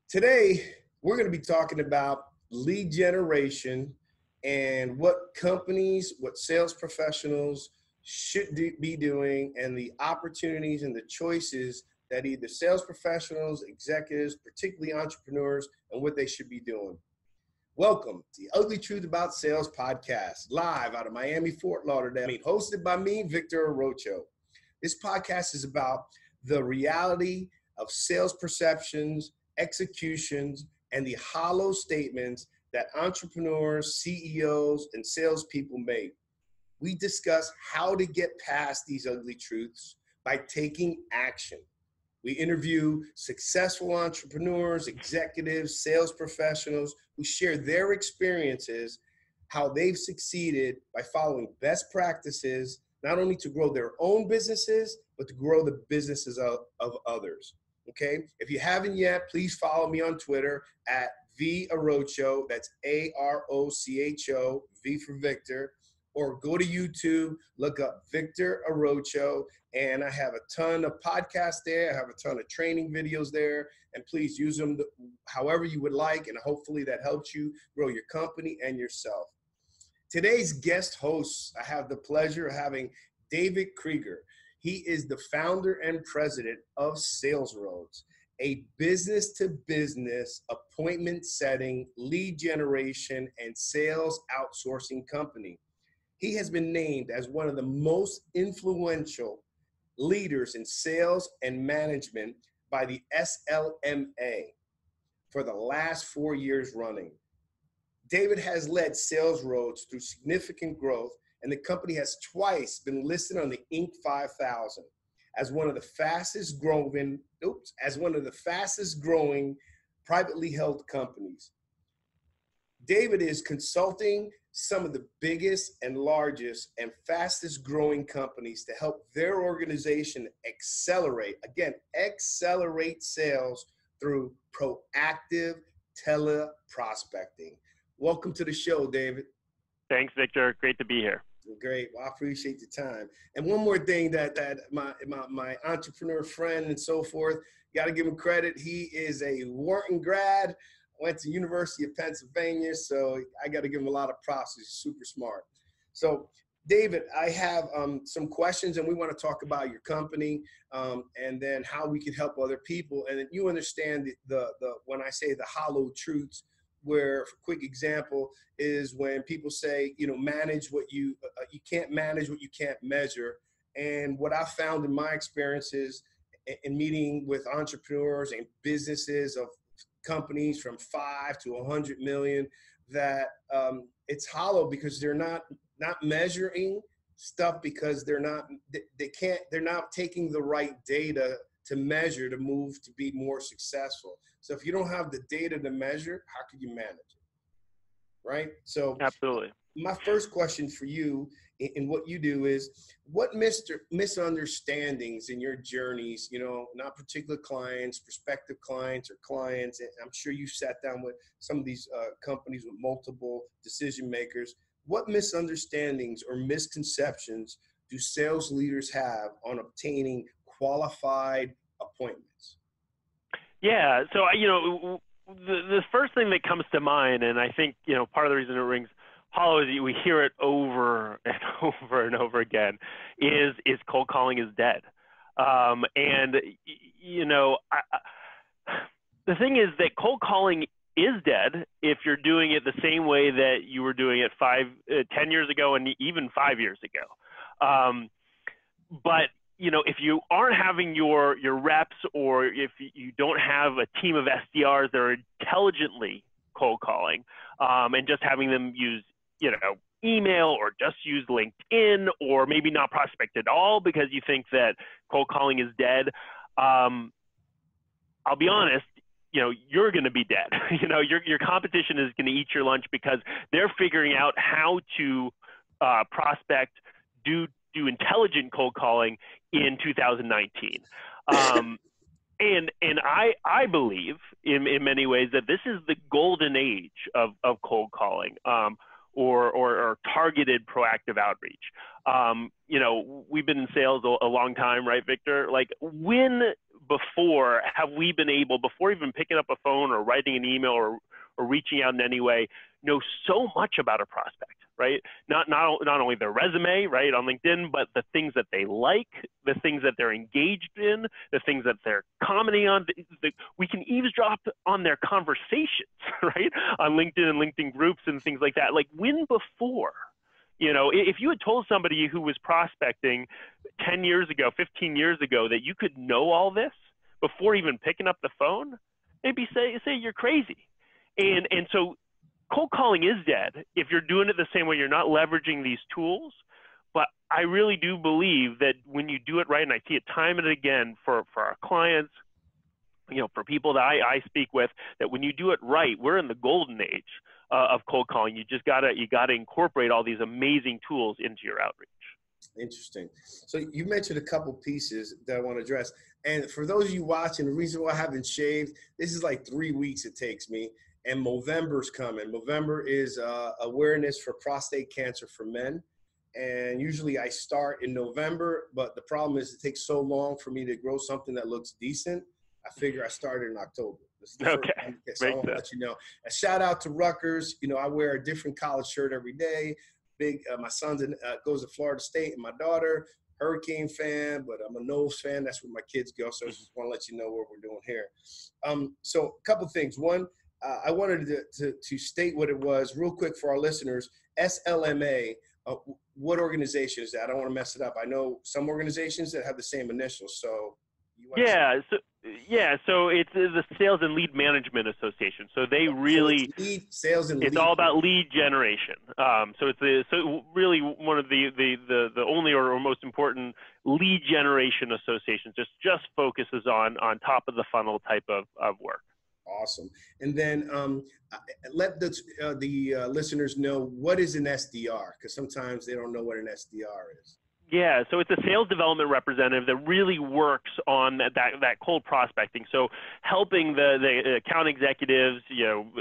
Today, we're going to be talking about lead generation and what companies, what sales professionals should be doing, and the opportunities and the choices that either sales professionals, executives, particularly entrepreneurs, and what they should be doing. Welcome to the Ugly Truth About Sales podcast, live out of Miami, Fort Lauderdale, hosted by me, Victor Arocho. This podcast is about the reality of sales perceptions, executions, and the hollow statements that entrepreneurs, CEOs, and salespeople make. We discuss how to get past these ugly truths by taking action. We interview successful entrepreneurs, executives, sales professionals who share their experiences, how they've succeeded by following best practices, not only to grow their own businesses, but to grow the businesses of others. Okay? If you haven't yet, please follow me on Twitter at V Arocho. That's Arocho, V for Victor. Or go to YouTube, look up Victor Arocho, and I have a ton of podcasts there. I have a ton of training videos there, and please use them however you would like, and hopefully that helps you grow your company and yourself. Today's guest hosts, I have the pleasure of having David Krieger. He is the founder and president of SalesRoads, a business-to-business appointment setting, lead generation, and sales outsourcing company. He has been named as one of the most influential leaders in sales and management by the SLMA for the last 4 years running. David has led SalesRoads through significant growth, and the company has twice been listed on the Inc. 5000 as one of the fastest growing privately held companies. David is consulting some of the biggest and largest and fastest growing companies to help their organization accelerate sales through proactive teleprospecting. Welcome to the show, David. Thanks, Victor. Great to be here. Great. Well, I appreciate the time. And one more thing that my entrepreneur friend and so forth, got to give him credit. He is a Wharton grad. Went to University of Pennsylvania, so I got to give him a lot of props. He's super smart. So, David, I have some questions, and we want to talk about your company and then how we can help other people. And then you understand the when I say the hollow truths, where, for a quick example, is when people say, manage what you can't manage what you can't measure. And what I found in my experiences in meeting with entrepreneurs and businesses of companies from 5 to 100 million, that it's hollow because they're not measuring stuff, because they're not taking the right data to measure to move to be more successful. So if you don't have the data to measure, how can you manage it? Right? So absolutely. My first question for you in what you do is, what misunderstandings in your journeys, not particular clients, prospective clients or clients, and I'm sure you sat down with some of these companies with multiple decision makers, what misunderstandings or misconceptions do sales leaders have on obtaining qualified appointments? Yeah. So, the first thing that comes to mind, and I think, part of the reason it rings hollow is we hear it over and over and over again, is cold calling is dead. The thing is that cold calling is dead if you're doing it the same way that you were doing it 10 years ago and even 5 years ago. But if you aren't having your reps, or if you don't have a team of SDRs that are intelligently cold calling, and just having them use, email, or just use LinkedIn, or maybe not prospect at all because you think that cold calling is dead, I'll be honest, you're going to be dead. Your competition is going to eat your lunch because they're figuring out how to prospect, do intelligent cold calling in 2019. And I believe in many ways that this is the golden age of cold calling, or targeted proactive outreach. We've been in sales a long time, right, Victor? Like, win before have we been able, before even picking up a phone or writing an email or reaching out in any way, know so much about a prospect, right? Not only their resume, right, on LinkedIn, but the things that they like, the things that they're engaged in, the things that they're commenting on. We can eavesdrop on their conversations, right, on LinkedIn and LinkedIn groups and things like that. Like, when before? You know, if you had told somebody who was prospecting 10 years ago, 15 years ago, that you could know all this before even picking up the phone, they'd be say you're crazy. And so cold calling is dead if you're doing it the same way. You're not leveraging these tools. But I really do believe that when you do it right, and I see it time and again for our clients, you know, for people that I speak with, that when you do it right, we're in the golden age of cold calling. You gotta incorporate all these amazing tools into your outreach. Interesting. So you mentioned a couple pieces that I want to address. And for those of you watching, the reason why I haven't shaved, this is like 3 weeks it takes me. And Movember's coming. Movember is awareness for prostate cancer for men. And usually I start in November, but the problem is it takes so long for me to grow something that looks decent. I figure I started in October. Okay. So I want to let you know. A shout out to Rutgers. You know, I wear a different college shirt every day. My son goes to Florida State, and my daughter, Hurricane fan, but I'm a Noles fan. That's where my kids go. So I just want to let you know what we're doing here. So a couple things. One, I wanted to state what it was real quick for our listeners. SLMA, what organization is that? I don't want to mess it up. I know some organizations that have the same initials. So so it's the Sales and Lead Management Association. So they really it's all about lead generation. So it's really one of the only or most important lead generation associations. Just focuses on top of the funnel type of work. Awesome. And then let the listeners know, what is an SDR, because sometimes they don't know what an SDR is. Yeah, so it's a sales development representative that really works on that cold prospecting. So helping the account executives, and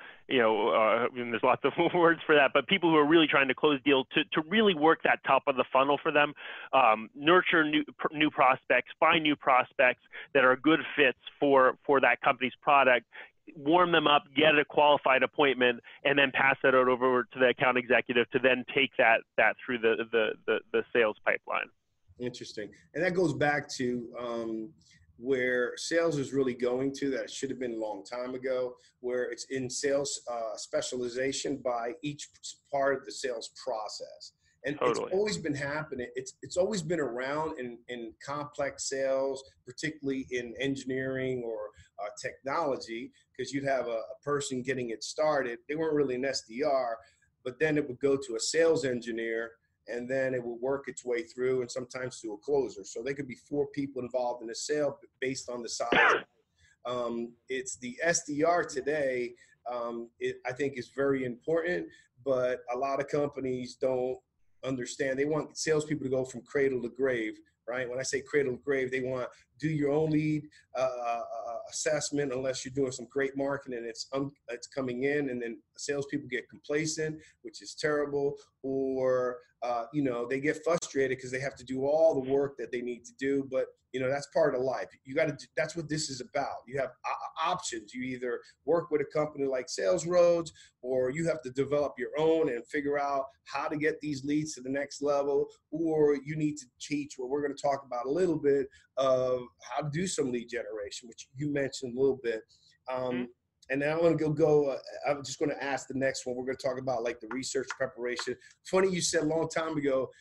there's lots of words for that, but people who are really trying to close deals to really work that top of the funnel for them, nurture new prospects, find new prospects that are good fits for that company's product, warm them up, get a qualified appointment, and then pass that over to the account executive to then take that through the sales pipeline. Interesting. And that goes back to where sales is really going to, that it should have been a long time ago, where it's in sales specialization by each part of the sales process. And Totally. It's always been happening. It's always been around in complex sales, particularly in engineering or technology, because you'd have a person getting it started. They weren't really an SDR, but then it would go to a sales engineer, and then it would work its way through, and sometimes to a closer. So there could be 4 people involved in a sale based on the size. It's the SDR today. I think is very important, but a lot of companies don't understand. They want salespeople to go from cradle to grave, right? When I say cradle to grave, they want do your own lead assessment, unless you're doing some great marketing and it's coming in, and then salespeople get complacent, which is terrible, or they get frustrated because they have to do all the work that they need to do. But that's part of life. You got to. That's what this is about. You have options. You either work with a company like Sales Roads, or you have to develop your own and figure out how to get these leads to the next level, or you need to teach what we're going to talk about a little bit of how to do some lead generation, which you mentioned a little bit. And then I'm going to go. I'm just going to ask the next one. We're going to talk about like the research preparation. Funny you said a long time ago,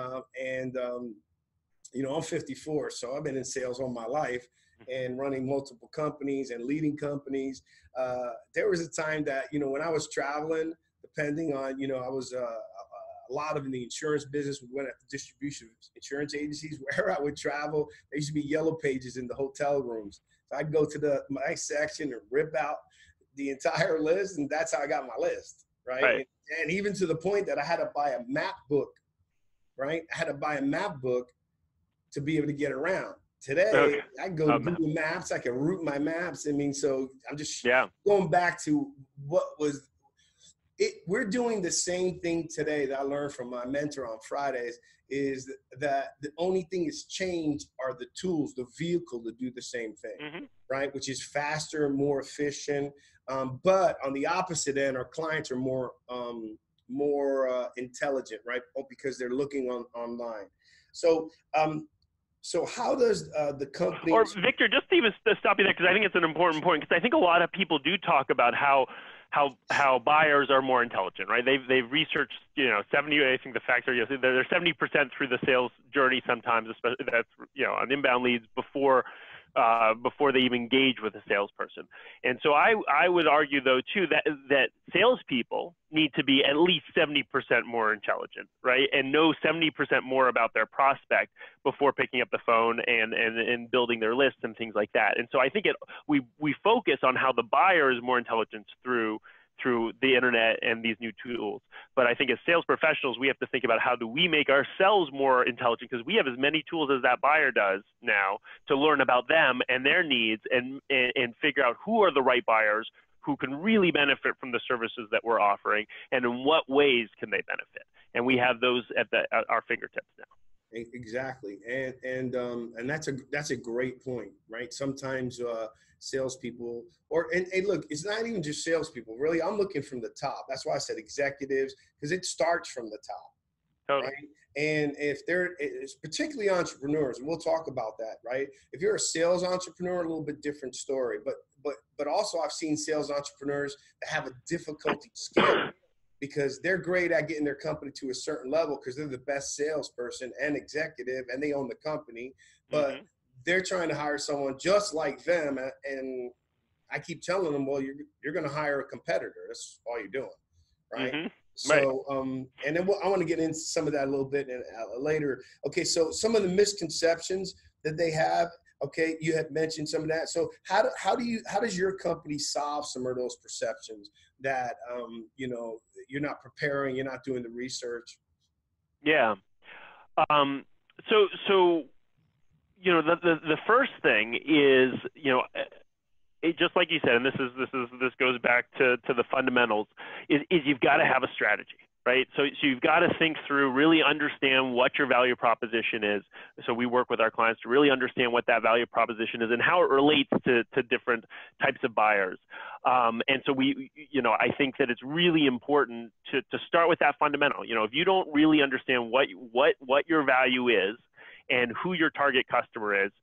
I'm 54, so I've been in sales all my life and running multiple companies and leading companies. There was a time that, when I was traveling, depending on, I was a lot of in the insurance business. We went at the distribution of insurance agencies. Where I would travel, there used to be yellow pages in the hotel rooms. So I'd go to my section and rip out the entire list, and that's how I got my list, right? And even to the point that I had to buy a map book, right? I had to buy a map book to be able to get around. Today, I can go to Google Maps. I can route my maps. I mean, so I'm just going back to what was we're doing the same thing today that I learned from my mentor on Fridays, is that the only thing that's changed are the tools, the vehicle to do the same thing, Mm-hmm. right? Which is faster, more efficient. But on the opposite end, our clients are more intelligent, right? Because they're looking online. So, so how does the Or companies? Victor, just to even stop you there, because I think it's an important point, because I think a lot of people do talk about how buyers are more intelligent, right? They've researched, 70. I think the facts are, they're 70% through the sales journey sometimes, especially that's on inbound leads before they even engage with a salesperson. And so I would argue though too that salespeople need to be at least 70% more intelligent, right? And know 70% more about their prospect before picking up the phone and building their lists and things like that. And so I think we focus on how the buyer is more intelligent through the internet and these new tools. But I think as sales professionals, we have to think about how do we make ourselves more intelligent, because we have as many tools as that buyer does now to learn about them and their needs and figure out who are the right buyers who can really benefit from the services that we're offering and in what ways can they benefit. And we have those at our fingertips now. Exactly, and that's a great point, right? Sometimes salespeople, and look, it's not even just salespeople. Really, I'm looking from the top. That's why I said executives, because it starts from the top, Totally. right? And if it's particularly entrepreneurs, and we'll talk about that, right? If you're a sales entrepreneur, a little bit different story, but also I've seen sales entrepreneurs that have a difficulty scaling, because they're great at getting their company to a certain level because they're the best salesperson and executive and they own the company, but Mm-hmm. they're trying to hire someone just like them. And I keep telling them, well, you're going to hire a competitor. That's all you're doing, right? Mm-hmm. Right. So, and then I want to get into some of that a little bit later. Okay, so some of the misconceptions that they have. Okay, you had mentioned some of that. So how does your company solve some of those perceptions that you're not preparing, you're not doing the research? Yeah. So the first thing is just like you said, and this goes back to the fundamentals, is you've got to have a strategy, right? So you've got to think through, really understand what your value proposition is. So we work with our clients to really understand what that value proposition is and how it relates to different types of buyers. And so I think that it's really important to start with that fundamental. If you don't really understand what your value is and who your target customer is,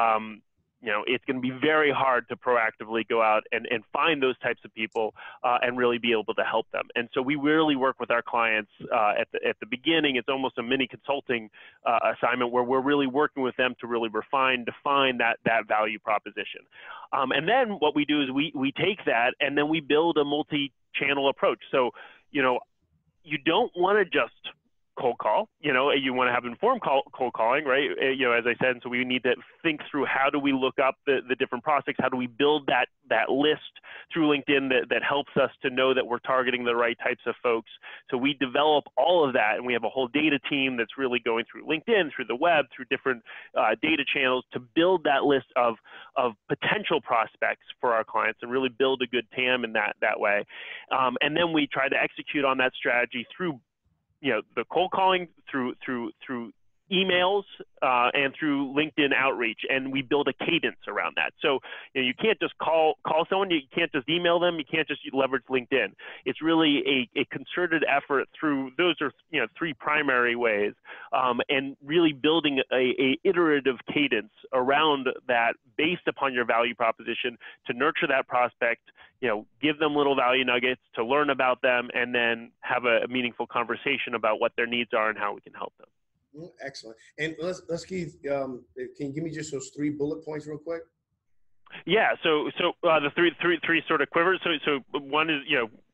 it's going to be very hard to proactively go out and find those types of people and really be able to help them. And so we really work with our clients at the beginning. It's almost a mini consulting assignment where we're really working with them to really define that value proposition. And then what we do is we take that and then we build a multi-channel approach. So, you don't want to just cold call, you want to have informed cold calling, right? As I said, so we need to think through how do we look up the different prospects? How do we build that list through LinkedIn that helps us to know that we're targeting the right types of folks? So we develop all of that, and we have a whole data team that's really going through LinkedIn, through the web, through different data channels to build that list of potential prospects for our clients and really build a good TAM in that way. And then we try to execute on that strategy through the cold calling, through emails and through LinkedIn outreach, and we build a cadence around that. So you can't just call someone, you can't just email them, you can't just leverage LinkedIn. It's really a concerted effort through those are three primary ways, and really building a iterative cadence around that based upon your value proposition to nurture that prospect. Give them little value nuggets to learn about them, and then have a meaningful conversation about what their needs are and how we can help them. Excellent. And let's Keith, can you give me just those 3 bullet points real quick? Yeah. So the three sort of quivers. So one is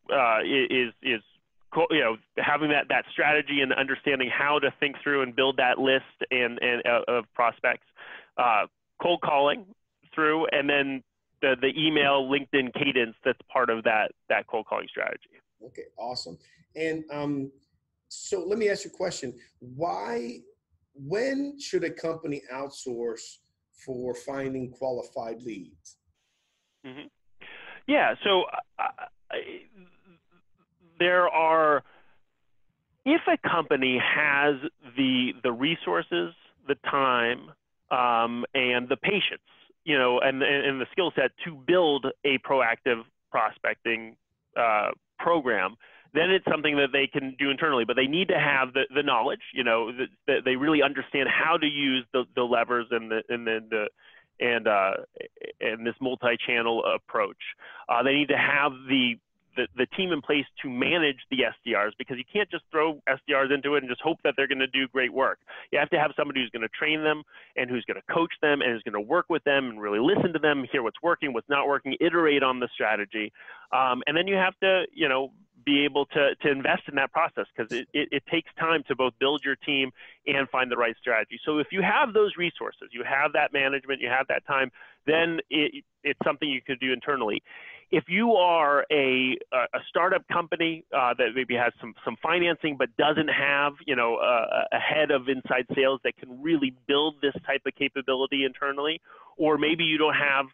having that strategy and understanding how to think through and build that list and of prospects, cold calling through, and then the email LinkedIn cadence that's part of that cold calling strategy. Okay, awesome. And so let me ask you a question. When should a company outsource for finding qualified leads? Mm-hmm. Yeah. So there are, if a company has the resources, the time, and the patience, and the skill set to build a proactive prospecting program, then it's something that they can do internally. But they need to have the knowledge, that they really understand how to use the levers and this multi-channel approach. They need to have the team in place to manage the SDRs, because you can't just throw SDRs into it and just hope that they're going to do great work. You have to have somebody who's going to train them and who's going to coach them and who's going to work with them and really listen to them, hear what's working, what's not working, iterate on the strategy. And then you have to, be able to invest in that process, because it takes time to both build your team and find the right strategy. So if you have those resources, you have that management, you have that time, then it's something you could do internally. If you are a startup company that maybe has some financing but doesn't have a head of inside sales that can really build this type of capability internally, or maybe you don't have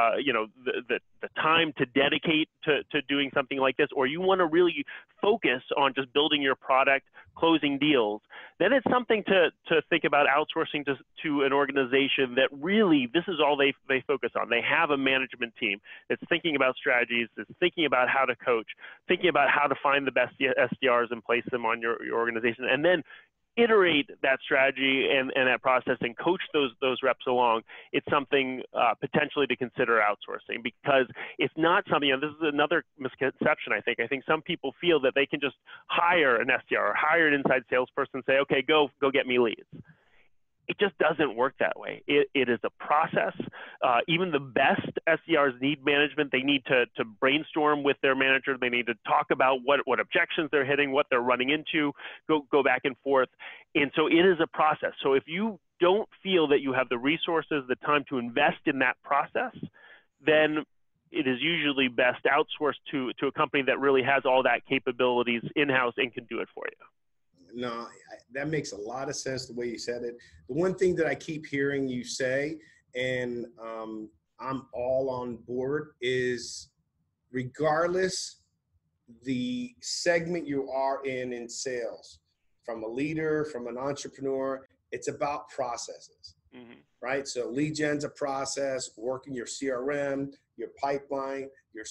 the time to dedicate to doing something like this, or you want to really focus on just building your product, closing deals, then it's something to think about outsourcing to an organization that really, this is all they focus on. They have a management team that's thinking about strategies, that's thinking about how to coach, thinking about how to find the best SDRs and place them on your organization, and then iterate that strategy and that process and coach those reps along. It's something potentially to consider outsourcing, because it's not something, this is another misconception, I think. I think some people feel that they can just hire an SDR or hire an inside salesperson and say, okay, go get me leads. It just doesn't work that way. It is a process. Even the best SDRs need management. They need to brainstorm with their manager. They need to talk about what objections they're hitting, what they're running into, go back and forth. And so it is a process. So if you don't feel that you have the resources, the time to invest in that process, then it is usually best outsourced to a company that really has all that capabilities in-house and can do it for you. No, that makes a lot of sense the way you said it. The one thing that I keep hearing you say, and I'm all on board, is regardless the segment you are in sales, from a leader, from an entrepreneur, it's about processes, right? So lead gen's a process, working your CRM, your pipeline, your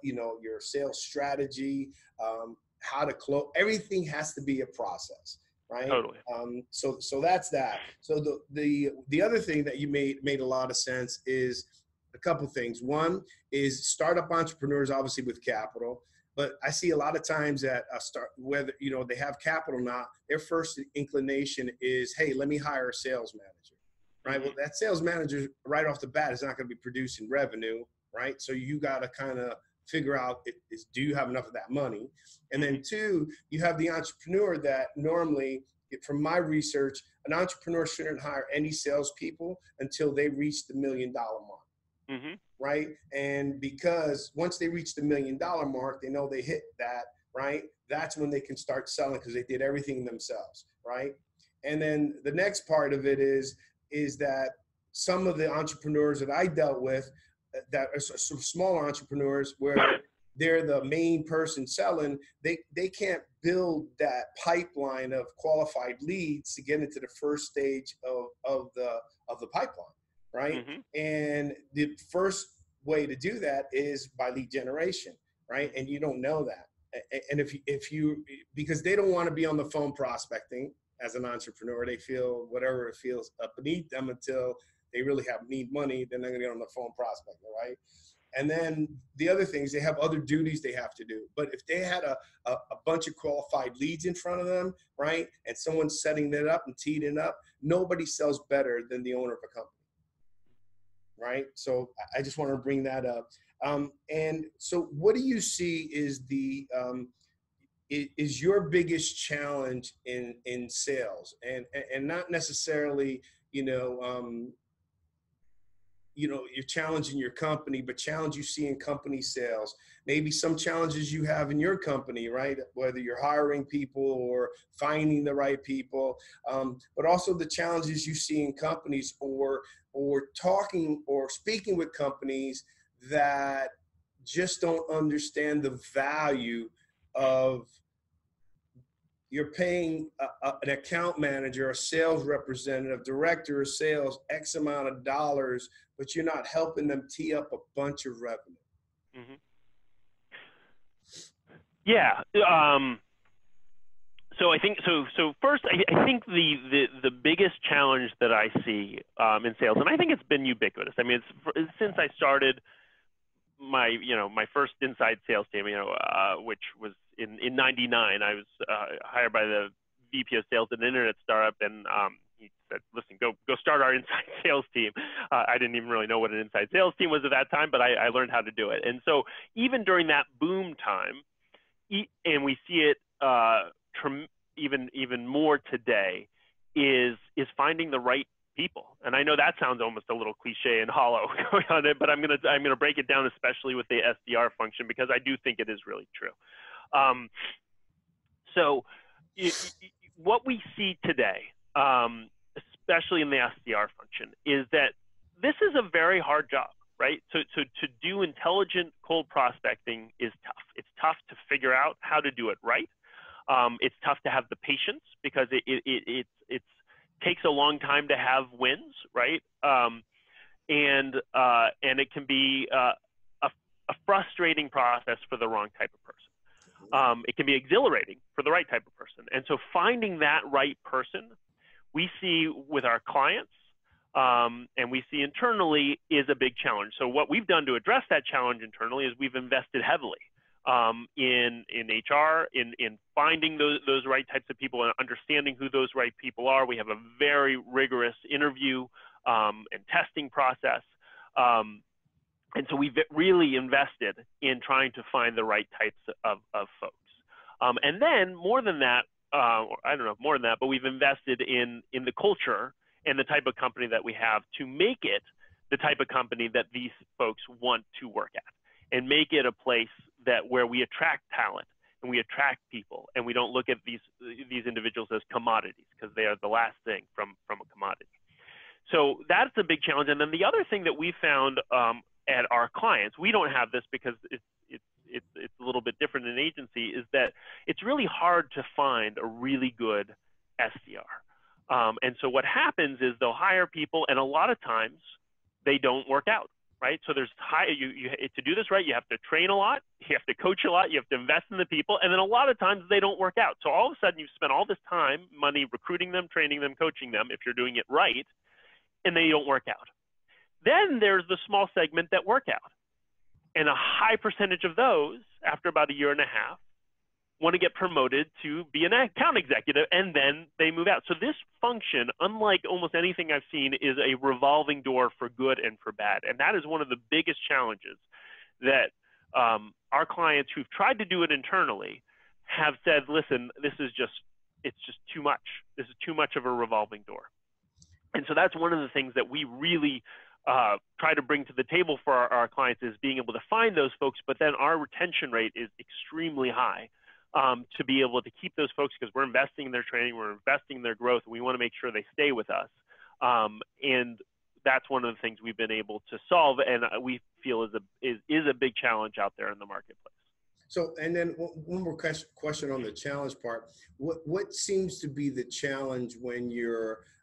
sales strategy, how to close. Everything has to be a process, right? Totally. So that's that. So the other thing that you made a lot of sense is a couple things. One is startup entrepreneurs, obviously with capital, but I see a lot of times that whether they have capital or not, their first inclination is, hey, let me hire a sales manager, right? Well, that sales manager right off the bat is not going to be producing revenue, right? So you got to kind of figure out do you have enough of that money? And then two, you have the entrepreneur that normally, from my research, an entrepreneur shouldn't hire any salespeople until they reach the $1 million mark, right? And because once they reach the $1 million mark, they know they hit that, right? That's when they can start selling, because they did everything themselves, right? And then the next part of it is that some of the entrepreneurs that I dealt with, that are some smaller entrepreneurs where they're the main person selling, they can't build that pipeline of qualified leads to get into the first stage of the pipeline, right? And the first way to do that is by lead generation, right? And you don't know that. And if you because they don't want to be on the phone prospecting as an entrepreneur, they feel whatever it feels beneath them until they really need money, then they're going to get on the phone prospecting, right? And then the other things, they have other duties they have to do. But if they had a bunch of qualified leads in front of them, right, and someone's setting it up and teed it up, nobody sells better than the owner of a company, right? So I just want to bring that up. And so what do you see is is your biggest challenge in sales, and not necessarily, you're challenging your company, but challenge you see in company sales, maybe some challenges you have in your company, right? Whether you're hiring people or finding the right people, but also the challenges you see in companies or talking or speaking with companies that just don't understand the value of you're paying an account manager, a sales representative, director of sales, X amount of dollars, but you're not helping them tee up a bunch of revenue. Mm-hmm. Yeah. So I think so first, I think the biggest challenge that I see in sales, and I think it's been ubiquitous. I mean, it's since I started my first inside sales team, which was in '99. I was hired by the VP of sales at an internet startup, and he said, "Listen, go start our inside sales team." I didn't even really know what an inside sales team was at that time, but I learned how to do it. And so even during that boom time, and we see it even more today, is finding the right people. And I know that sounds almost a little cliche and hollow going on it, but I'm gonna break it down, especially with the SDR function, because I do think it is really true. So what we see today, especially in the SDR function, is that this is a very hard job, right? So to do intelligent cold prospecting is tough. It's tough to figure out how to do it right. It's tough to have the patience because it takes a long time to have wins, right? And it can be a frustrating process for the wrong type of person. It can be exhilarating for the right type of person. And so finding that right person, we see with our clients, and we see internally, is a big challenge. So what we've done to address that challenge internally is we've invested heavily in HR, in finding those right types of people and understanding who those right people are. We have a very rigorous interview and testing process. And so we've really invested in trying to find the right types of folks. And then more than that, or I don't know if more than that, but we've invested in the culture and the type of company that we have to make it the type of company that these folks want to work at, and make it a place where we attract talent and we attract people, and we don't look at these individuals as commodities, because they are the last thing from a commodity. So that's a big challenge. And then the other thing that we found at our clients, we don't have this because it's a little bit different in agency, is that it's really hard to find a really good SDR. And so what happens is they'll hire people, and a lot of times they don't work out, right? So there's to do this right, you have to train a lot, you have to coach a lot, you have to invest in the people, and then a lot of times they don't work out. So all of a sudden you've spent all this time, money recruiting them, training them, coaching them, if you're doing it right, and they don't work out. Then there's the small segment that work out. And a high percentage of those, after about a year and a half, want to get promoted to be an account executive, and then they move out. So this function, unlike almost anything I've seen, is a revolving door for good and for bad. And that is one of the biggest challenges that our clients who've tried to do it internally have said, listen, it's just too much. This is too much of a revolving door. And so that's one of the things that we really try to bring to the table for our clients, is being able to find those folks, but then our retention rate is extremely high to be able to keep those folks, because we're investing in their training, we're investing in their growth, and we want to make sure they stay with us. And that's one of the things we've been able to solve, and we feel is a big challenge out there in the marketplace. So, and then one more question on the challenge part. What seems to be the challenge when you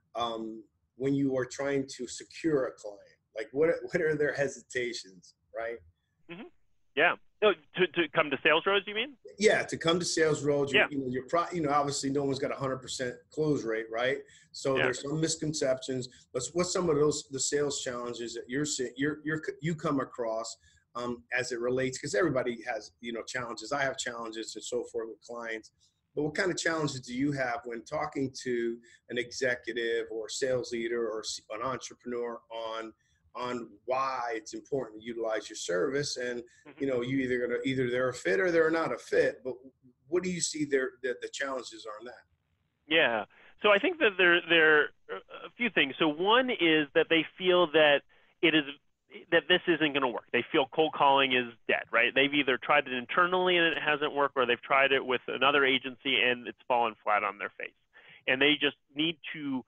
are trying to secure a client? Like, what are their hesitations, right? Mm-hmm. Yeah. No, to come to sales roads, you mean? Yeah, to come to sales roads. Yeah. Obviously no one's got 100% close rate, right? So there's some misconceptions. But what's some of the sales challenges that you come across as it relates? Because everybody has challenges. I have challenges and so forth with clients. But what kind of challenges do you have when talking to an executive or sales leader or an entrepreneur on why it's important to utilize your service? And either they're a fit or they're not a fit. But what do you see the challenges are on that? Yeah. So I think that there are a few things. So one is that they feel that this isn't going to work. They feel cold calling is dead, right? They've either tried it internally and it hasn't worked, or they've tried it with another agency and it's fallen flat on their face. And they just need to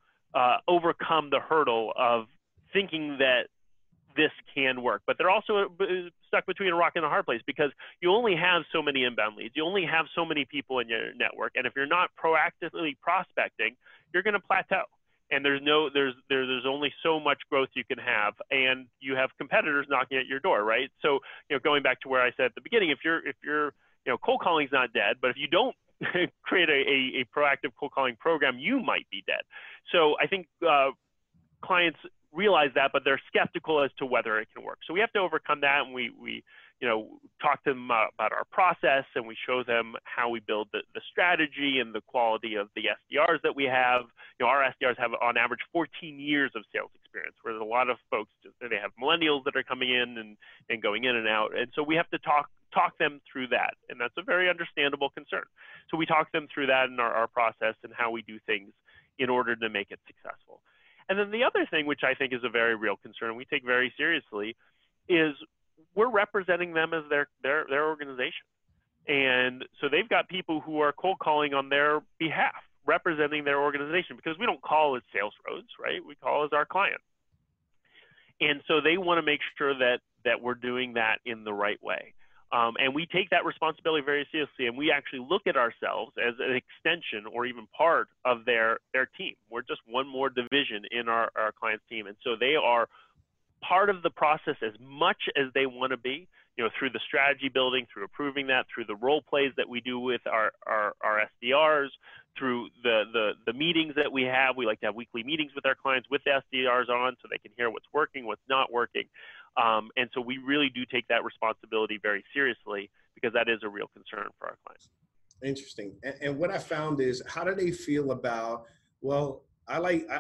overcome the hurdle of thinking that this can work. But they're also stuck between a rock and a hard place because you only have so many inbound leads. You only have so many people in your network. And if you're not proactively prospecting, you're going to plateau. And there's only so much growth you can have, and you have competitors knocking at your door, right? So, going back to where I said at the beginning, if you're cold calling's not dead, but if you don't create a proactive cold calling program, you might be dead. So I think clients realize that, but they're skeptical as to whether it can work. So we have to overcome that, and we talk to them about our process, and we show them how we build the strategy and the quality of the SDRs that we have. Our SDRs have on average 14 years of sales experience, where there's a lot of folks, they have millennials that are coming in and going in and out. And so we have to talk them through that. And that's a very understandable concern. So we talk them through that in our process and how we do things in order to make it successful. And then the other thing, which I think is a very real concern, we take very seriously, is we're representing them as their organization. And so they've got people who are cold calling on their behalf, representing their organization, because we don't call as sales roads, right? We call as our client. And so they want to make sure that we're doing that in the right way. And we take that responsibility very seriously, and we actually look at ourselves as an extension or even part of their team. We're just one more division in our client's team. And so they are part of the process as much as they want to be, through the strategy building, through approving that, through the role plays that we do with our SDRs, through the meetings that we have. We like to have weekly meetings with our clients with the SDRs on so they can hear what's working, what's not working. And so we really do take that responsibility very seriously, because that is a real concern for our clients. Interesting. And what I found is, how do they feel about, well, I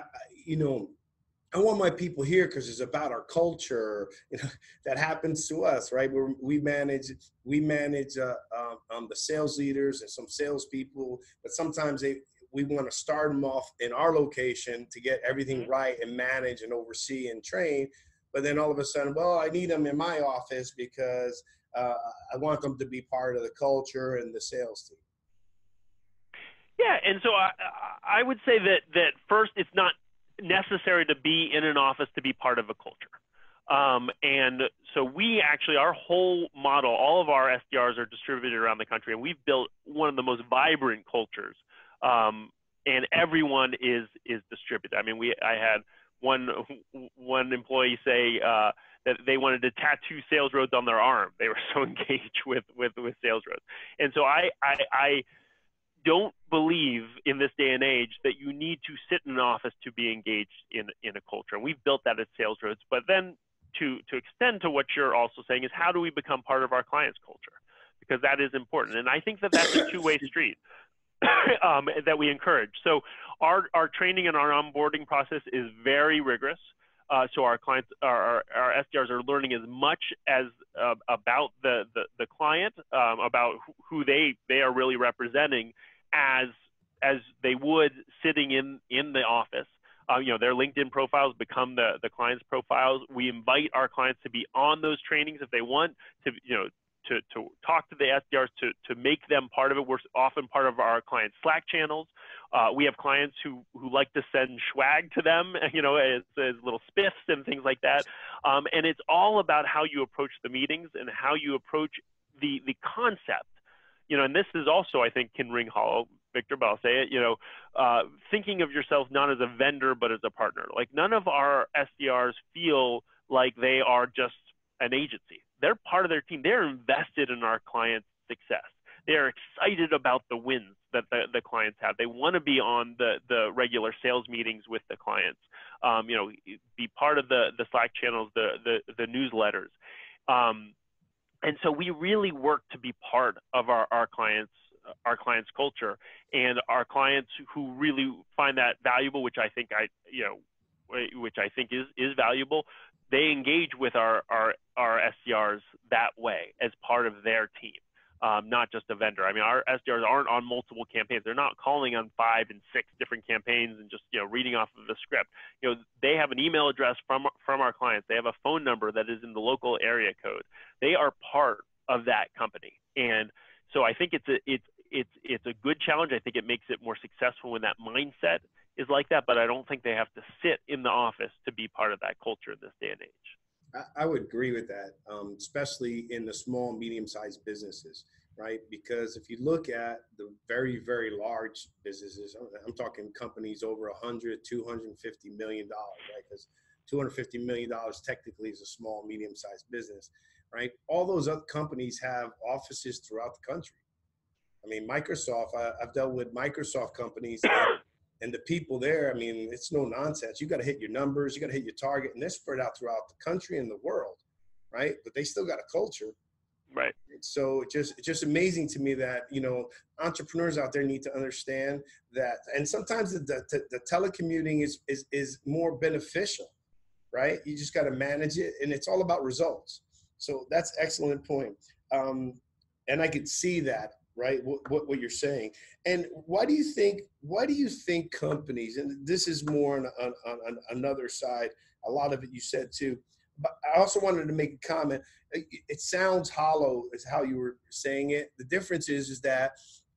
want my people here because it's about our culture. That happens to us, right? Where we manage the sales leaders and some salespeople, but sometimes we want to start them off in our location to get everything right and manage and oversee and train. But then all of a sudden, well, I need them in my office because I want them to be part of the culture and the sales team. Yeah, and so I would say that first, it's not necessary to be in an office to be part of a culture. And so we actually, our whole model, all of our SDRs are distributed around the country, and we've built one of the most vibrant cultures. And everyone is distributed. I mean, I had one employee say that they wanted to tattoo sales roads on their arm. They were so engaged with sales roads. And so I don't believe in this day and age that you need to sit in an office to be engaged in a culture. And we've built that at Sales Roads. But then to extend to what you're also saying is, how do we become part of our client's culture? Because that is important. And I think that that's a two-way street that we encourage. So our training and our onboarding process is very rigorous. So our clients, our SDRs are learning as much as about the client, about who they are really representing, as they would sitting in the office. Their LinkedIn profiles become the client's profiles. We invite our clients to be on those trainings if they want to talk to the SDRs, to make them part of it. We're often part of our client Slack channels. We have clients who like to send swag to them, as little spiffs and things like that. And it's all about how you approach the meetings and how you approach the concept. And this is also, I think, can ring hollow, Victor, but I'll say it, thinking of yourself not as a vendor, but as a partner. Like, none of our SDRs feel like they are just an agency. They're part of their team. They're invested in our clients' success. They're excited about the wins that the clients have. They want to be on the regular sales meetings with the clients, be part of the Slack channels, the newsletters. And so we really work to be part of our clients' culture, and our clients who really find that valuable, which I think is valuable, they engage with our SDRs that way as part of their team, not just a vendor. I mean, our SDRs aren't on multiple campaigns. They're not calling on 5 and 6 different campaigns and just reading off of the script. They have an email address from our clients. They have a phone number that is in the local area code. They are part of that company, and so I think it's a good challenge. I think it makes it more successful when that mindset is like that, but I don't think they have to sit in the office to be part of that culture in this day and age. I would agree with that, especially in the small, medium-sized businesses, right? Because if you look at the very, very large businesses, I'm talking companies over 100, $250 million, right? Because $250 million technically is a small, medium-sized business, right? All those other companies have offices throughout the country. I mean, Microsoft, I've dealt with Microsoft companies and the people there, I mean, it's no nonsense. You got to hit your numbers, you got to hit your target, and they're spread out throughout the country and the world, right? But they still got a culture. Right. So it's just amazing to me that, you know, entrepreneurs out there need to understand that. And sometimes the telecommuting is more beneficial, right? You just got to manage it, and it's all about results. So that's excellent point. And I could see that, right? What you're saying. And why do you think companies, and this is more on another side, a lot of it you said too, but I also wanted to make a comment. It sounds hollow is how you were saying it. The difference is that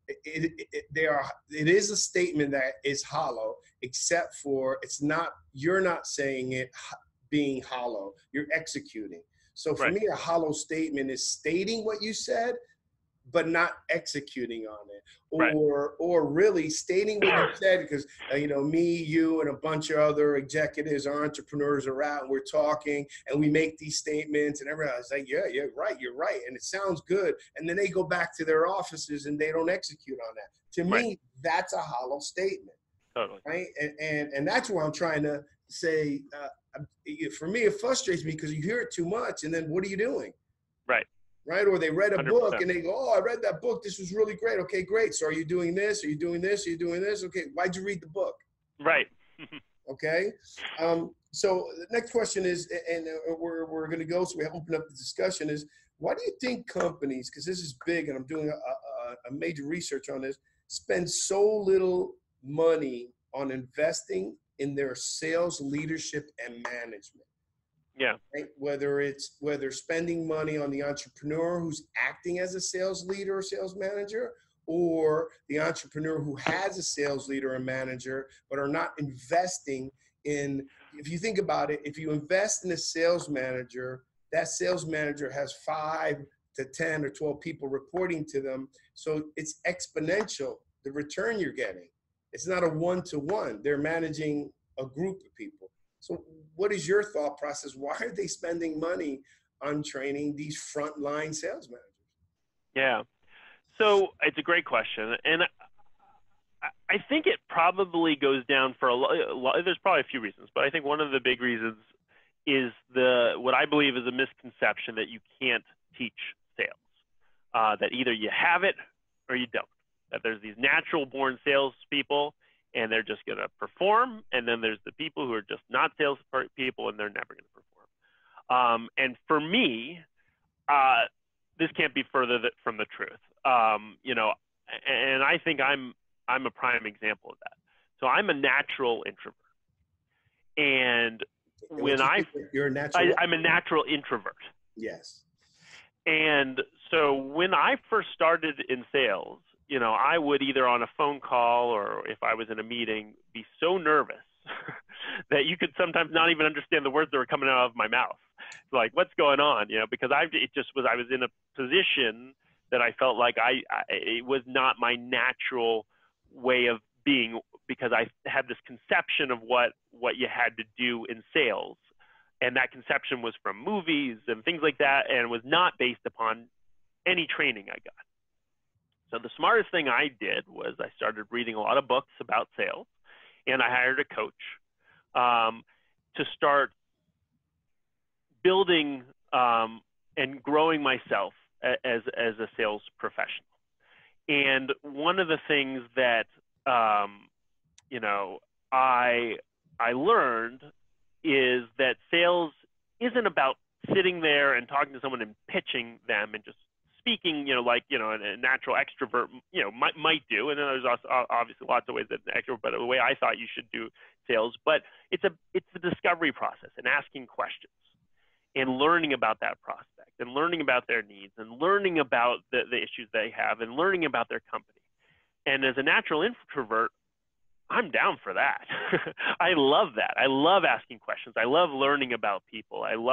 it is a statement that is hollow, except for you're not saying it being hollow, you're executing. So for Right. me, a hollow statement is stating what you said, but not executing on it, Right. or really stating what you said, because you know, me, you, and a bunch of other executives or entrepreneurs are out and we're talking and we make these statements and everyone's like, yeah, you're right, and it sounds good, and then they go back to their offices and they don't execute on that. To Right. me, that's a hollow statement, Totally. right? And that's where I'm trying to say, for me, it frustrates me because you hear it too much, and then what are you doing? Right. Right? Or they read a 100%. book and they go, oh, I read that book. This was really great. Okay, great. So are you doing this? Are you doing this? Are you doing this? Okay, why'd you read the book? Right. Okay. So the next question is, and we're going to go, so we open up the discussion is, why do you think companies, because this is big and I'm doing a major research on this, spend so little money on investing in their sales leadership and management? Yeah. Right? Whether spending money on the entrepreneur who's acting as a sales leader or sales manager, or the entrepreneur who has a sales leader and manager, but are not investing in, if you think about it, if you invest in a sales manager, that sales manager has 5 to 10 or 12 people reporting to them. So it's exponential, the return you're getting. It's not a one-to-one. They're managing a group of people. So what is your thought process? Why are they spending money on training these frontline sales managers? Yeah. So it's a great question, and I think it probably goes down for a lot. There's probably a few reasons, but I think one of the big reasons is what I believe is a misconception that you can't teach sales. That either you have it or you don't. That there's these natural born salespeople and they're just going to perform, and then there's the people who are just not sales people and they're never going to perform. And for me, this can't be further from the truth. You know, and I think I'm a prime example of that. So I'm a natural introvert, and when you're a natural, I'm a natural introvert. Yes. And so when I first started in sales, you know, I would either on a phone call or if I was in a meeting be so nervous that you could sometimes not even understand the words that were coming out of my mouth. Like, what's going on? You know, because I was in a position that I felt like it was not my natural way of being, because I had this conception of what you had to do in sales. And that conception was from movies and things like that, and was not based upon any training I got. So the smartest thing I did was I started reading a lot of books about sales, and I hired a coach to start building and growing myself as a sales professional. And one of the things that you know, I learned is that sales isn't about sitting there and talking to someone and pitching them and just speaking, you know, like, you know, a natural extrovert, you know, might do. And then there's also obviously lots of ways that an extrovert, but the way I thought you should do sales. But it's the discovery process and asking questions and learning about that prospect and learning about their needs and learning about the issues they have and learning about their company. And as a natural introvert, I'm down for that. I love that. I love asking questions. I love learning about people. I love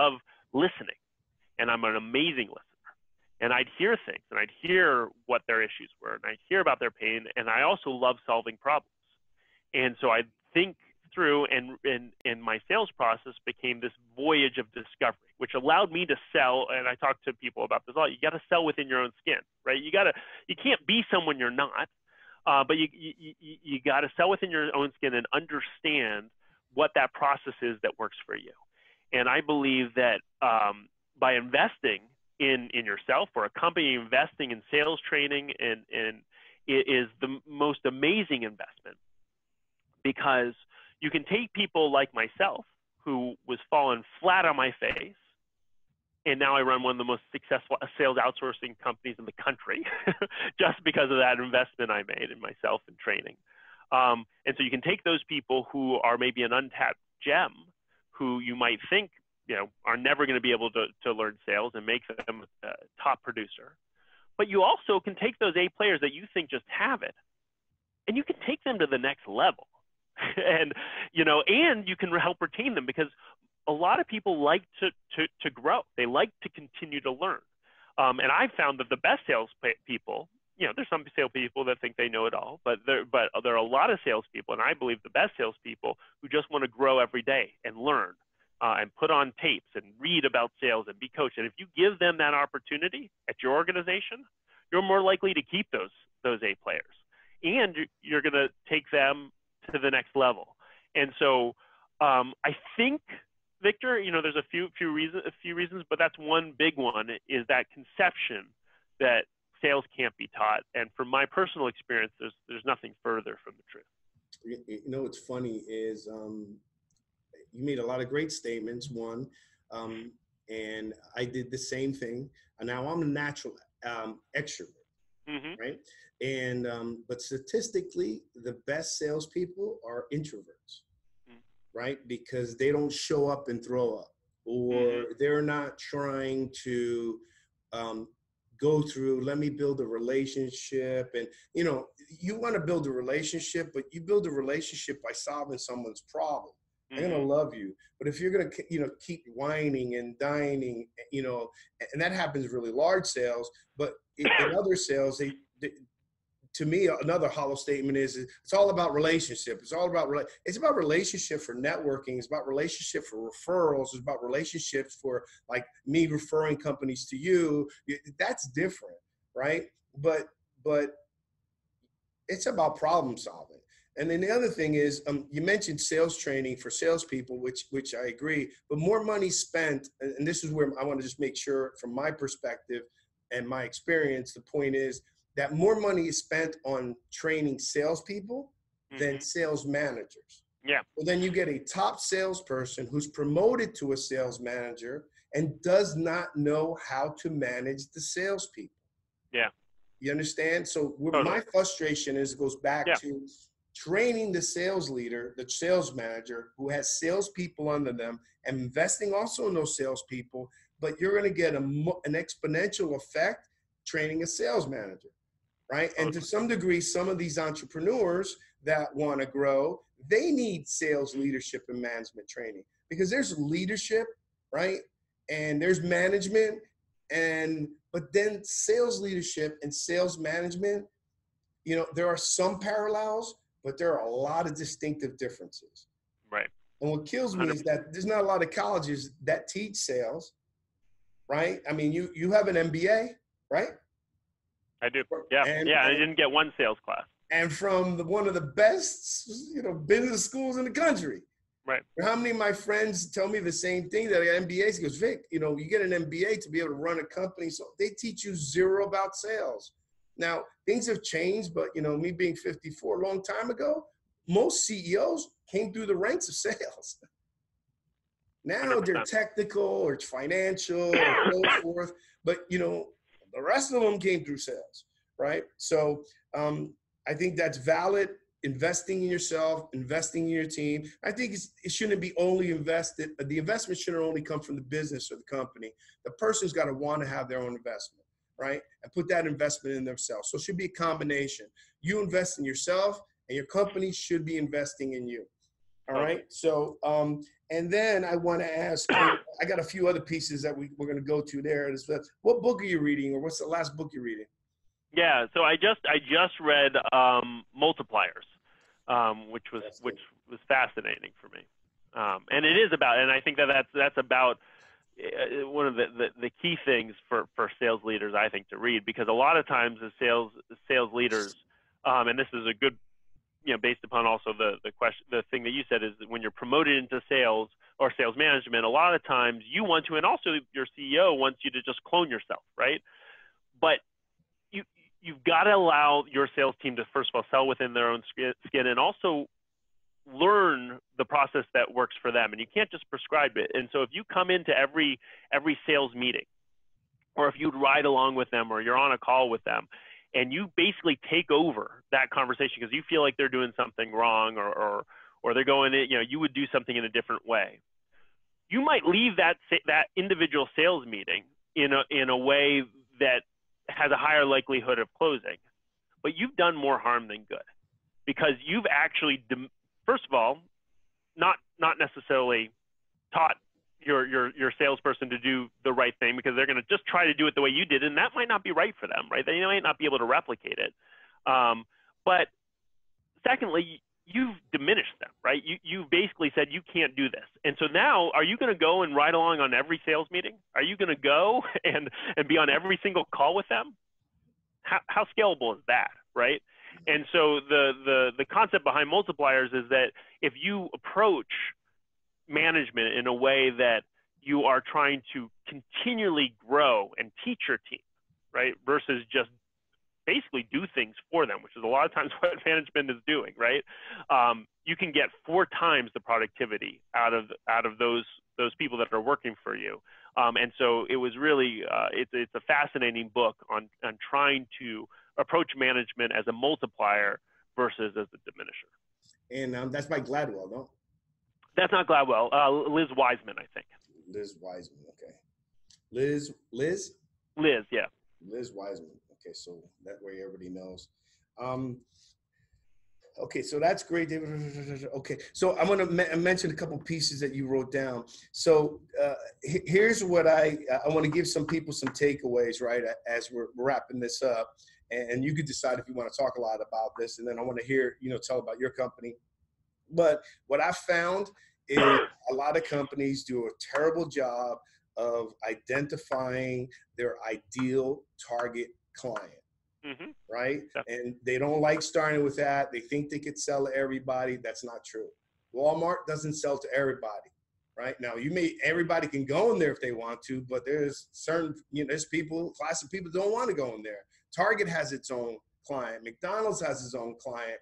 listening, and I'm an amazing listener. And I'd hear things, and I'd hear what their issues were, and I'd hear about their pain, and I also love solving problems. And so I'd think through, and my sales process became this voyage of discovery, which allowed me to sell. And I talk to people about this a lot. You got to sell within your own skin, right? You can't be someone you're not, but you got to sell within your own skin and understand what that process is that works for you. And I believe that by investing in yourself, or a company investing in sales training, and it is the most amazing investment, because you can take people like myself, who was falling flat on my face, and now I run one of the most successful sales outsourcing companies in the country, just because of that investment I made in myself and training. And so you can take those people who are maybe an untapped gem, who you might think, are never going to be able to learn sales, and make them a top producer. But you also can take those A players that you think just have it, and you can take them to the next level. And you can help retain them, because a lot of people like to grow. They like to continue to learn. And I've found that the best sales people, there's some salespeople that think they know it all, but there are a lot of salespeople, and I believe the best salespeople, who just want to grow every day and learn, and put on tapes and read about sales and be coached. And if you give them that opportunity at your organization, you're more likely to keep those A players, and you're going to take them to the next level. And so I think, Victor, there's a few reasons, but that's one big one, is that conception that sales can't be taught. And from my personal experience, there's nothing further from the truth. What's funny is you made a lot of great statements, one, and I did the same thing. And now I'm a natural extrovert, right? And but statistically, the best salespeople are introverts, right? Because they don't show up and throw up, or they're not trying to go through, let me build a relationship. And, you want to build a relationship, but you build a relationship by solving someone's problem. They're going to love you. But if you're going to, keep whining and dining, and that happens really large sales, but in other sales, they to me, another hollow statement is it's all about relationship. It's about relationship for networking. It's about relationship for referrals. It's about relationships for, like, me referring companies to you. That's different, right? But it's about problem solving. And then the other thing is, you mentioned sales training for salespeople, which I agree, but more money spent, and this is where I want to just make sure, from my perspective and my experience, the point is that more money is spent on training salespeople than sales managers. Yeah. Well, then you get a top salesperson who's promoted to a sales manager and does not know how to manage the salespeople. Yeah. You understand? So my frustration goes back to training the sales leader, the sales manager, who has salespeople under them, and investing also in those salespeople. But you're going to get an exponential effect training a sales manager, right? And to some degree, some of these entrepreneurs that want to grow, they need sales leadership and management training, because there's leadership, right? And there's management, but then sales leadership and sales management, there are some parallels, but there are a lot of distinctive differences. Right. And what kills me is that there's not a lot of colleges that teach sales, right? I mean, you have an MBA, right? I do. Yeah. I didn't get one sales class. And from one of the best, business schools in the country. Right. How many of my friends tell me the same thing, that I got MBAs? He goes, Vic, you get an MBA to be able to run a company. So they teach you zero about sales. Now, things have changed, but, me being 54 a long time ago, most CEOs came through the ranks of sales. Now 100%. They're technical, or it's financial, or so forth. But, the rest of them came through sales, right? So I think that's valid. Investing in yourself, investing in your team. I think it shouldn't be only invested. The investment shouldn't only come from the business or the company. The person's got to want to have their own investment, right? And put that investment in themselves. So it should be a combination. You invest in yourself, and your company should be investing in you. All right. So, and then I want to ask, I got a few other pieces that we're going to go to there. What book are you reading, or what's the last book you're reading? Yeah, so I just read Multipliers, which was fascinating for me, and it is about, and I think that's about one of the key things for sales leaders, I think, to read, because a lot of times as sales leaders, and this is a good, based upon also the thing that you said, is that when you're promoted into sales or sales management, a lot of times you want to, and also your CEO wants you to just clone yourself, right? But you've got to allow your sales team to, first of all, sell within their own skin, and also learn the process that works for them. And you can't just prescribe it. And so if you come into every sales meeting, or if you'd ride along with them, or you're on a call with them, and you basically take over that conversation because you feel like they're doing something wrong, or they're going, you would do something in a different way, you might leave that individual sales meeting in a way that has a higher likelihood of closing, but you've done more harm than good, because you've actually, first of all, not necessarily taught your salesperson to do the right thing, because they're going to just try to do it the way you did, and that might not be right for them, right? They might not be able to replicate it. But secondly, you've diminished them, right? You basically said you can't do this. And so now, are you going to go and ride along on every sales meeting? Are you going to go and be on every single call with them? How scalable is that, right? And so the concept behind Multipliers is that if you approach management in a way that you are trying to continually grow and teach your team, right, versus just basically do things for them, which is a lot of times what management is doing, right? You can get 4 times the productivity out of those people that are working for you. And so it was really, it's a fascinating book on trying to approach management as a multiplier versus as a diminisher. And that's by Gladwell, no? That's not Gladwell. Liz Wiseman, I think. Liz Wiseman, okay. Liz, yeah. Liz Wiseman. Okay, so that way everybody knows. Okay, so that's great, David. Okay, so I'm going to mention a couple pieces that you wrote down. So here's what I want to give some people some takeaways, right, as we're wrapping this up. And you could decide if you want to talk a lot about this, and then I want to hear, tell about your company. But what I found is a lot of companies do a terrible job of identifying their ideal target client, right? Yeah. And they don't like starting with that. They think they could sell to everybody. That's not true. Walmart doesn't sell to everybody, right? Now, everybody can go in there if they want to, but there's certain, there's class of people don't want to go in there. Target has its own client. McDonald's has its own client.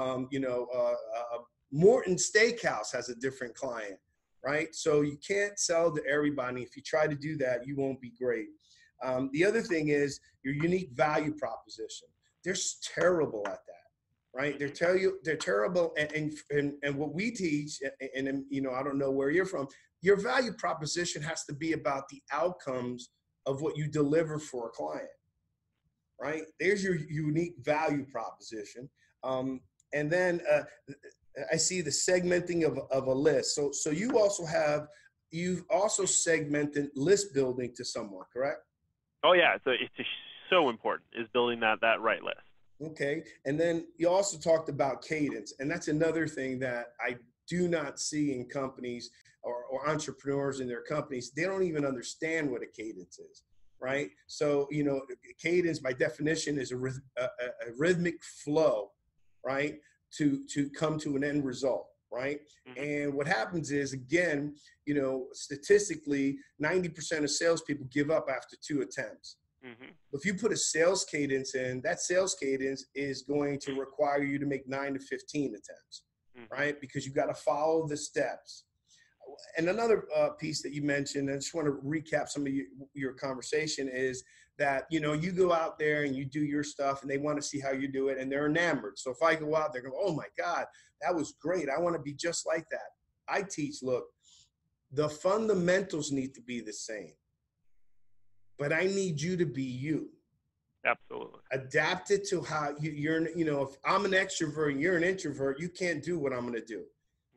Morton Steakhouse has a different client, right? So you can't sell to everybody. If you try to do that, you won't be great. The other thing is your unique value proposition. They're terrible at that, right? They're terrible. And what we teach, and I don't know where you're from, your value proposition has to be about the outcomes of what you deliver for a client, right? There's your unique value proposition. And then I see the segmenting of a list. So you've also segmented list building to someone, correct? Oh yeah, so it's so important, is building that right list. Okay, and then you also talked about cadence, and that's another thing that I do not see in companies or entrepreneurs in their companies. They don't even understand what a cadence is, right? So cadence by definition is a rhythmic flow, right? To come to an end result, right? And what happens is, again, statistically, 90% of salespeople give up after 2 attempts. If you put a sales cadence in, that sales cadence is going to require you to make 9 to 15 attempts, right? Because you got to follow the steps. And another piece that you mentioned, and I just want to recap some of your conversation, is that, you go out there and you do your stuff and they want to see how you do it and they're enamored. So if I go out there and go, oh my God, that was great, I want to be just like that. I teach, look, the fundamentals need to be the same, but I need you to be you. Absolutely. Adapt it to how you're, if I'm an extrovert and you're an introvert, you can't do what I'm going to do.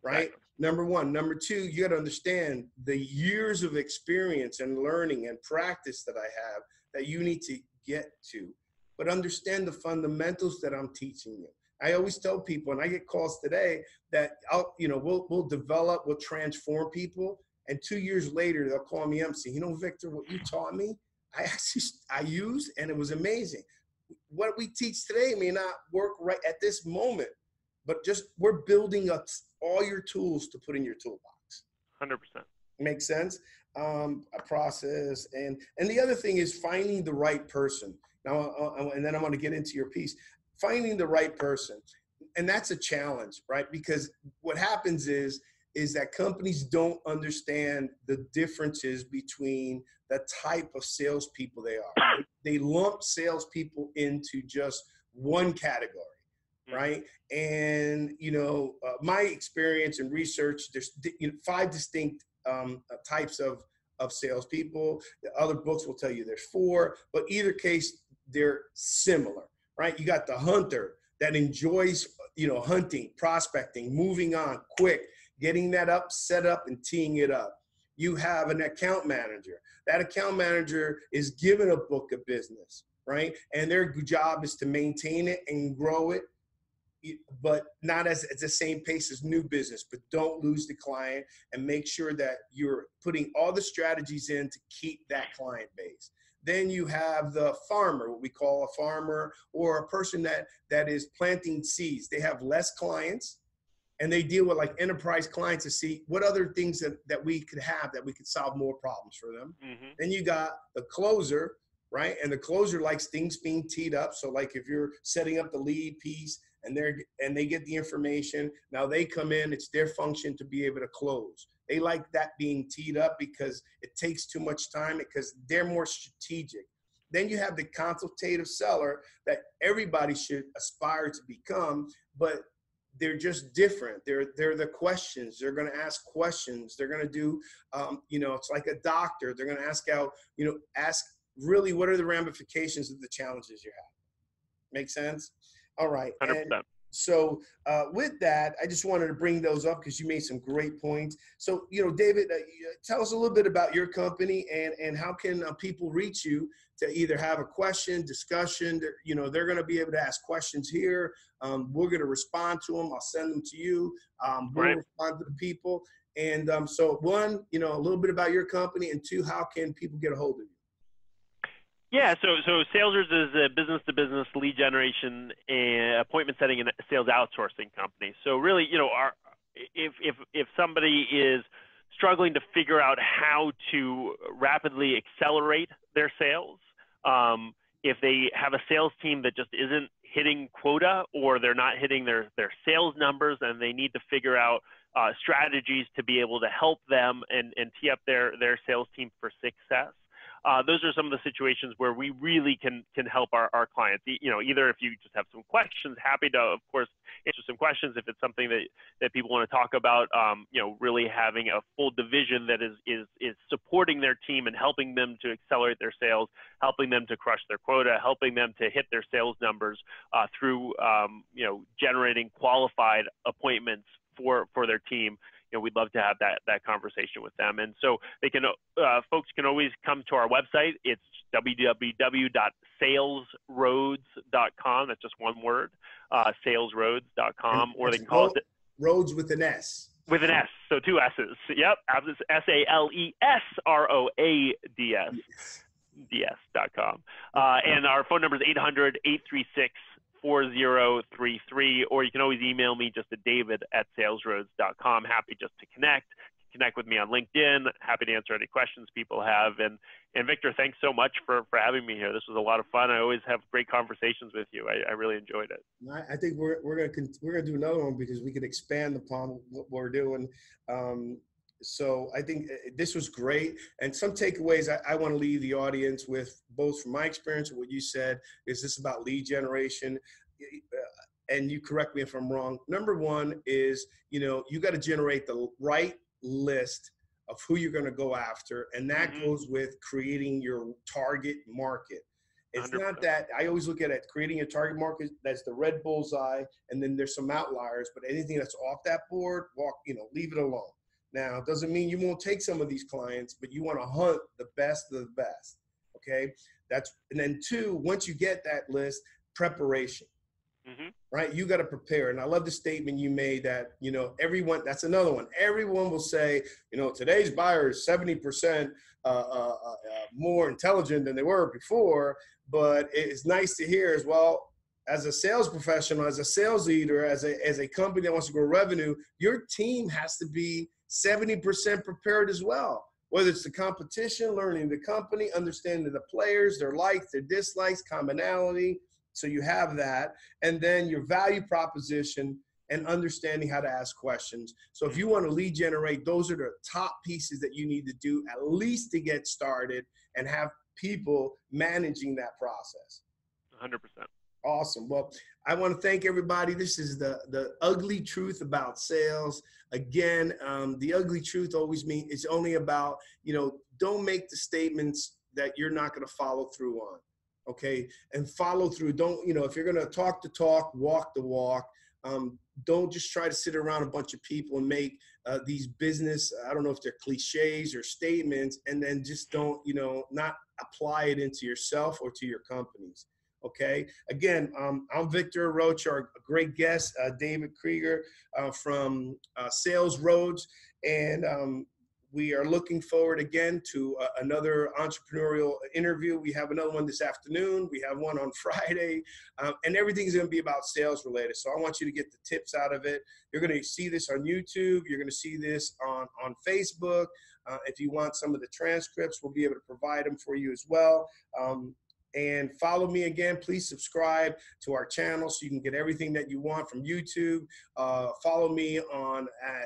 right? Exactly. Number one. Number two, you got to understand the years of experience and learning and practice that I have that you need to get to, but understand the fundamentals that I'm teaching you. I always tell people, and I get calls today that we'll develop, we'll transform people, and 2 years later they'll call me up and say, Victor, what you taught me, I used, and it was amazing. What we teach today may not work right at this moment, but just we're building up all your tools to put in your toolbox. 100%. Makes sense. A process, and the other thing is finding the right person. Now, and then I'm going to get into your piece. Finding the right person, and that's a challenge, right? Because what happens is that companies don't understand the differences between the type of salespeople they are. They lump salespeople into just one category. Right. And, my experience and research, there's 5 distinct types of salespeople. The other books will tell you there's 4, but either case, they're similar, right? You got the hunter that enjoys, hunting, prospecting, moving on quick, getting that set up and teeing it up. You have an account manager. That account manager is given a book of business, right? And their job is to maintain it and grow it, but not at the same pace as new business. But don't lose the client, and make sure that you're putting all the strategies in to keep that client base. Then you have the farmer, what we call a farmer, or a person that is planting seeds. They have less clients, and they deal with like enterprise clients to see what other things that we could have that we could solve more problems for them. Mm-hmm. Then you got the closer, right? And the closer likes things being teed up. So like if you're setting up the lead piece and they get the information, now they come in, it's their function to be able to close. They like that being teed up because it takes too much time, because they're more strategic. Then you have the consultative seller that everybody should aspire to become, but they're just different. They're the questions. They're going to ask questions. They're going to do, it's like a doctor. They're going to ask really what are the ramifications of the challenges you have. Make sense? All right. 100%. And so with that, I just wanted to bring those up because you made some great points. So, David, tell us a little bit about your company and how can people reach you to either have a question, discussion. They're going to be able to ask questions here. We're going to respond to them. I'll send them to you. We'll respond to the people. And so one, a little bit about your company, and 2, how can people get a hold of you? Yeah, so SalesRoads is a business-to-business lead generation and appointment setting and sales outsourcing company. So really, if somebody is struggling to figure out how to rapidly accelerate their sales, if they have a sales team that just isn't hitting quota, or they're not hitting their sales numbers, and they need to figure out strategies to be able to help them and tee up their sales team for success. Those are some of the situations where we really can help our clients. Either if you just have some questions, happy to, of course, answer some questions. If it's something that people want to talk about, really having a full division that is supporting their team and helping them to accelerate their sales, helping them to crush their quota, helping them to hit their sales numbers through generating qualified appointments for their team. We'd love to have that conversation with them. And so folks can always come to our website. It's www.salesroads.com. That's just one word, salesroads.com, or they can call it Roads with an S. With an S, so 2 S's. Yep, SALESROADS.com. And our phone number is 800-836-4033, or you can always email me just at david@salesroads.com. Happy just to connect with me on LinkedIn. Happy to answer any questions people have. And Victor, thanks so much for having me here. This was a lot of fun. I always have great conversations with you. I really enjoyed it. I think we're gonna do another one because we can expand upon what we're doing. So I think this was great. And some takeaways I want to leave the audience with, both from my experience and what you said, is this about lead generation. And you correct me if I'm wrong. Number one is, you got to generate the right list of who you're going to go after. And that goes with creating your target market. It's 100%. not that. I always look at it, creating a target market that's the red bullseye, and then there's some outliers, but anything that's off that board, leave it alone. Now, it doesn't mean you won't take some of these clients, but you want to hunt the best of the best. Okay. And then 2, once you get that list, preparation. Mm-hmm. Right? You got to prepare. And I love the statement you made that, everyone, that's another one. Everyone will say, today's buyer is 70% more intelligent than they were before. But it's nice to hear as well, as a sales professional, as a sales leader, as a company that wants to grow revenue, your team has to be 70% prepared as well. Whether it's the competition, learning the company, understanding the players, their likes, their dislikes, commonality. So you have that. And then your value proposition and understanding how to ask questions. So if you want to lead generate, those are the top pieces that you need to do at least to get started and have people managing that process. 100%. Awesome. Well, I want to thank everybody. This is the ugly truth about sales. Again, the ugly truth always means it's only about, don't make the statements that you're not going to follow through on. Okay. And follow through. Don't, if you're going to talk the talk, walk the walk. Don't just try to sit around a bunch of people and make these business, I don't know if they're cliches or statements, and then just don't, not apply it into yourself or to your companies. Okay. Again, I'm Victor Roach, our great guest, David Krieger from Sales Roads. And we are looking forward again to another entrepreneurial interview. We have another one this afternoon. We have one on Friday, and everything's going to be about sales related. So I want you to get the tips out of it. You're going to see this on YouTube. You're going to see this on Facebook. If you want some of the transcripts, we'll be able to provide them for you as well. And follow me again. Please subscribe to our channel so you can get everything that you want from YouTube. Follow me at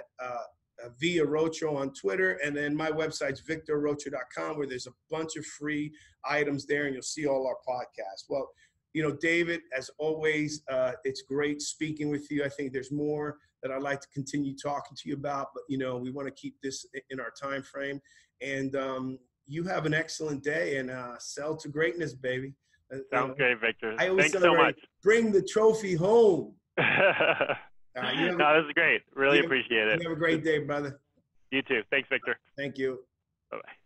Via Rocho on Twitter, and then my website's victorrocho.com, where there's a bunch of free items there, and you'll see all our podcasts. Well, David, as always, it's great speaking with you. I think there's more that I'd like to continue talking to you about, but we want to keep this in our time frame. And you have an excellent day, and sell to greatness, baby. Sounds great, Victor. I always Thanks so much. Bring the trophy home. No, this is great. Really appreciate it. You have a great day, brother. You too. Thanks, Victor. Thank you. Bye-bye.